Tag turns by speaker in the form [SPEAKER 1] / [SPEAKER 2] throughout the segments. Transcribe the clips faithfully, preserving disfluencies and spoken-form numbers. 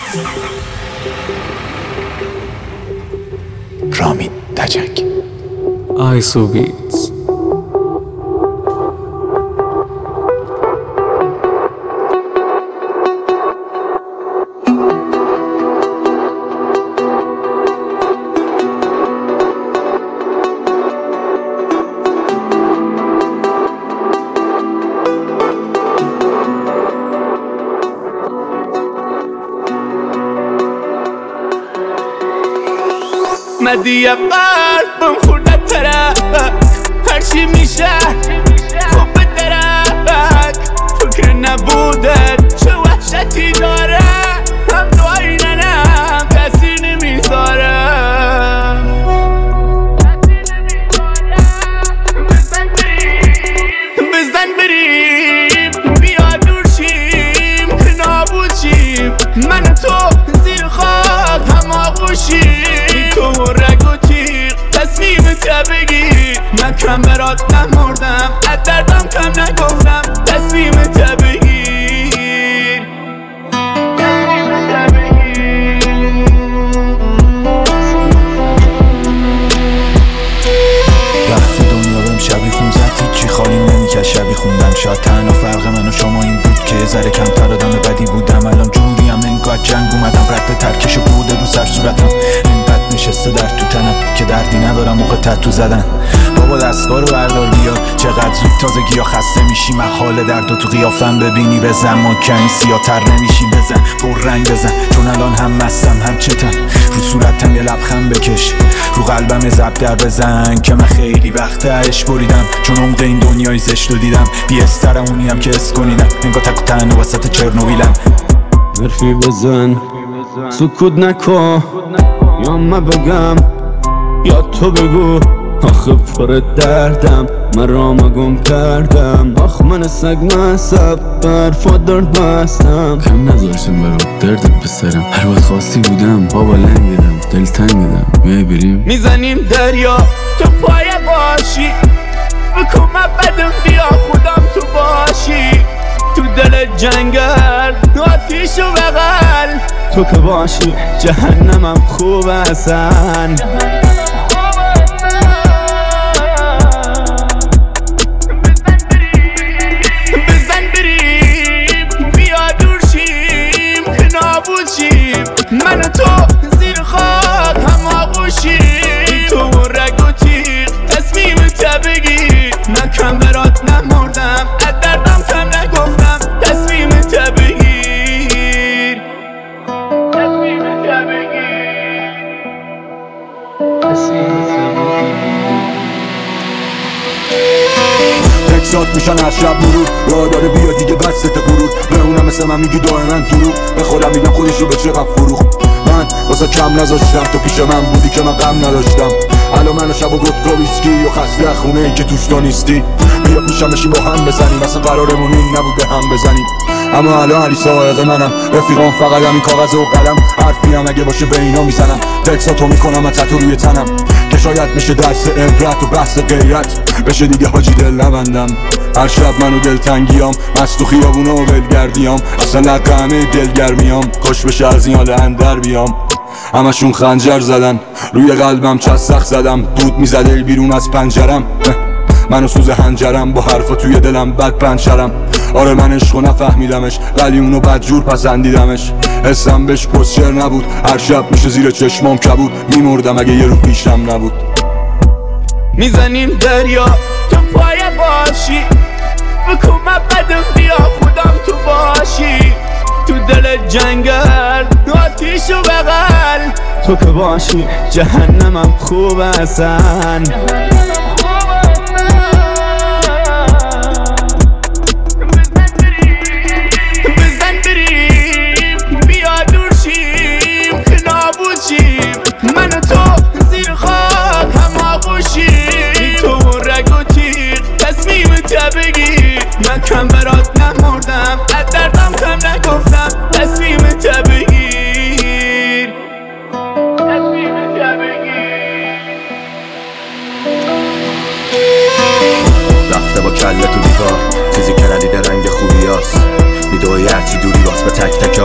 [SPEAKER 1] رامین دجک
[SPEAKER 2] آیسو بیتز.
[SPEAKER 3] مدی قلبم خورده ترک هرچی میشه خوب درک فکر نبودت چه وحشتی داره هم دعایی ننم تاثیر نمیذاره بزن بریم بیا دور شیم که نابود شیم من تو زیر خاک هم آغوشیم تو رگ و تیغ تصمیم تا بگیر من کم برات نمردم از دردم کم نگفتم تصمیم تا بگیر
[SPEAKER 1] وقتی دنیا بهم شبی خون زد هیچی خالی نمیکرد شبی خوندم شاید تنها فرق من و شما این بود که ذره کمتر آدم بدی بودم الان جوریم انگار جنگ اومدم رد ترکشو بوده رو سر صورتم اینقدر نشسته در تو تنم که دردی ندارم موقع تتو زدن بابا دستگاه رو بردار بیا چقدر زود تازگی ها خسته میشی محال درد و تو قیافم ببینی بزن ماکن سیاتر نمیشی بزن پر رنگ بزن چون الان هم مستم هم چتم رو صورتم یه لبخند بکش رو قلبم یه زب در بزن که من خیلی وقت عشق بریدم چون عمق این دنیای زشت رو دیدم بیسترم اونیم که اس کنیدم انگاه تک و تن و وسط چرنوبیلم
[SPEAKER 4] حرفی بزن سکوت نکن یا من بگم یا تو بگو آخه پر دردم من رامو گم کردم آخ من سگ مصب برفا درد بستم کم نذاشتم برام دردت بسرم هر وقت خواستی بودم بابا لنگیدم دل تنگیدم میای بریم
[SPEAKER 3] میزنیم دریا تو پای باشی بکن من بدم بیا خودم تو باشی تو دل جنگل آتیش و بغل
[SPEAKER 4] تو که باشی جهنمم خوب اصلا
[SPEAKER 3] بزن بریم بیا دور شیم که نابود شیم من و تو زیر خاک هم آغوشیم تو رگ و تیغ تصمیم تا بگیر من کم برات نمردم از دردم کم نگفتم تصمیم تا بگیر تصمیم تا بگیر تصمیم تا بگیر
[SPEAKER 5] تکسات میشن هر شب مرور راه داره بیا دیگه بسته غرور به اونم مثل من میگی دائما دروغ به خودم میگم خودش رو به چقدر فروخت من واسه کم نذاشتم تو پیش من بودی که من غم نداشتم الان من و شب و ودکا ویسکی و خسته خونه ای که توش تو نیستی بیا پیشم بشیم با هم بزنیم اصلا قرارمون این نبوده هم بزنیم اما الان علی سائق منم رفیقام فقط همین کاغذ و قلم حرفی هم اگه باشه به اینا میزنم تکساتو میکنم از تتو روی تنم که شاید میشه درس عبرت و بحث غیرت بشه دیگه حاجی دل نبندم هر شب منو دلتنگیام مست تو خیابونا و ولگردیام اصلا لقه همه دلگرمیام کاش بشه از این حال اندر بیام همشون خنجر زدن روی قلبم چسخ زدم دود میزده بیرون از پنجرم منو سوز هنجرم با حرفا توی دلم بد پنچرم آره من عشقو نفهمیدمش ولی اونو بدجور پسندیدمش حسم بهش پسچر نبود هر شب میشه زیر چشمام کبود میمردم اگه یه رو پیشم نبود
[SPEAKER 3] میزنیم دریا تو پای باشی بکن من بدم بیا خودم تو باشی تو دل جنگل آتیش و بغل
[SPEAKER 4] تو که باشی جهنمم خوب اصلا
[SPEAKER 3] بزن بریم بیا دور شیم که نابود شیم من و تو زیر خاک هم آغوشیم تو رگ و تیغ تصمیم تا بگیر من کم برات نمردم از دردم کم نگفتم تصمیم تا بگیر تصمیم تا بگیر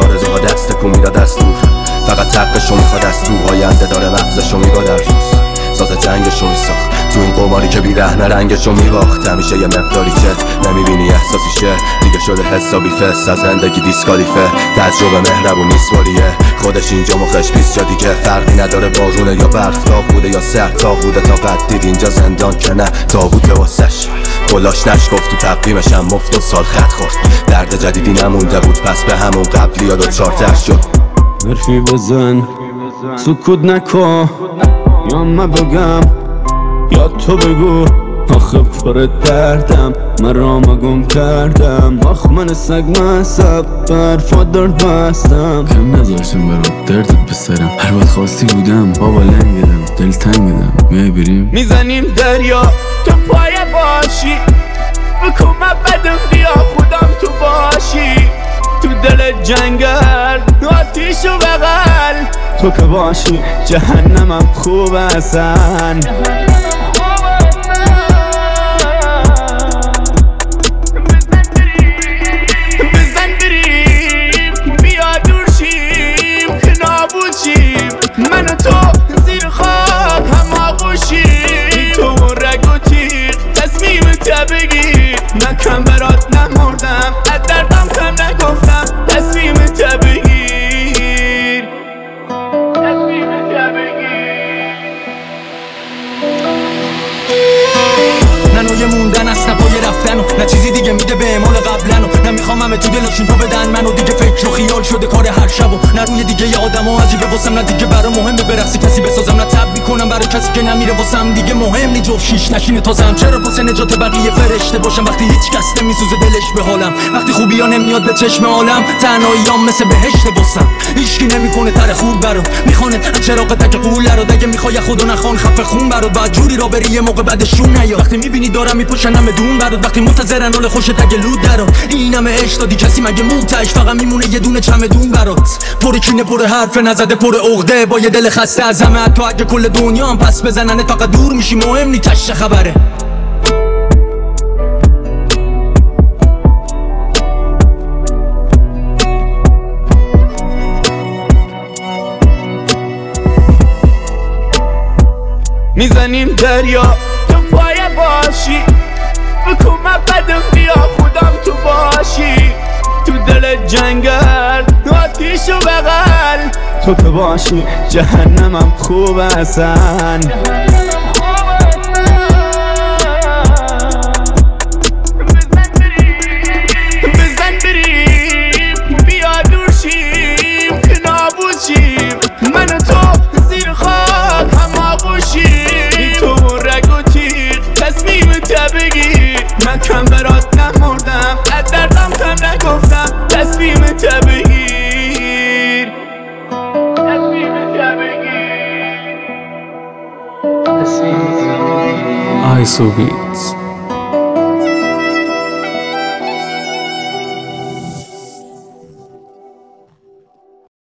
[SPEAKER 6] آرزوها دست کو میراد از دور، فقط حقشو میخواد از تو، آینده داره مغزشو میگا در روز، ساز جنگشو میساخت تو این قماری که بیرحمه رنگشو میباخت. همیشه یه مقداری چت نمیبینی احساسی شه، دیگه شده حسابی فست از زندگی دیسکالیفه. تجربه مهربون نیست باریه، خودش اینجا مخش بیست جا دیگه، فرقی نداره بارونه یا برف، داغ بوده یا سرد تا بوده، تا قد دید اینجا زندان که نه تابوته واسش. کلاش نشکفت تو تقویمشم مفت و سال خط خورد، درد جدیدی نمونده بود پس به همون قبلی یا دو چارتر شد.
[SPEAKER 4] حرفی بزن سکوت نکن، یا من بگم یا تو بگو، آخه پر دردم من رامو گم کردم، آخ من سگ مصب برفا درد بستم، کم نذاشتم برات دردت بسرم، هر وقت خواستی بودم بابا لنگدم دل تنگدم، میای بریم
[SPEAKER 3] میزنیم دریا تو پای باشی، بکن من بدم بیا خودم تو باشی، تو دل جنگل آتیش و بغل
[SPEAKER 4] تو که باشی جهنمم خوب اصلا.
[SPEAKER 3] بزن بریم بیا دور شیم که نابود شیم، من و تو زیر خاک هم آغوشیم، تو و رگ و تیغ تصمیم تا بگیر، من کم برات نمردم از دردم کم نگفتم، تصمیم تا بگیر.
[SPEAKER 7] نه نوی موندن است نه پای رفتن و نه چیزی دیگه میده به اعمال قبلن و نه میخوام همه تو دلشون تو بدن منو، دیگه فکر و خیال شده کار هر شب و نه روی دیگه ی آدم ها عجیبه واسم، نه دیگه برا مهمه برقصی کسی بسازم، نه تب میکنم برای کسی که نمیره واسم، دیگه مهم نی جفت شیش نشینه تازم، چرا پس نجات بقیه فرشته باشم وقتی هیچ کس نمیسوزه دلش به حالم، وقتی خوبی ها نمیاد به چشم عالم، تنهاییام مثل بهشت واسم، هیچکی نمیکنه تر خوب برا میخونه چراغ تک قوله رو، دیگه میخوای خدا نخوان خفه خون برات، بعد جوری را بری یه موقع بعدشون نیا، وقتی میبینی دارم میپوشنم دون برات، وقتی منتظرن حال خوش تگ لود درات، اینم عشق دادی کسی مگه موتش فقط میمونه یه دونه چمدون برات، پر کینه پر حرف نزده پر عقده با یه دل خسته از همه، تو اگه کل دنیا هم پس بزنن فقط دور میشی مهم نی تش خبره.
[SPEAKER 3] میزنیم دریا تو پای باشی، بکن من بدم بیا خودم تو باشی، تو دل جنگل آتیش و بغل
[SPEAKER 4] تو که باشی جهنمم خوب اصلا.
[SPEAKER 3] بزن بریم بیا دور شیم که نابود شیم، من و تو زیر خاک هم آغوشیم، تو و رگ و تیغ تصمیم تا بگیر، من کم برات نمردم از دردم کم نگفتم، تصمیم تا بگیر، تصمیم تا بگیر.
[SPEAKER 2] I S O Beats.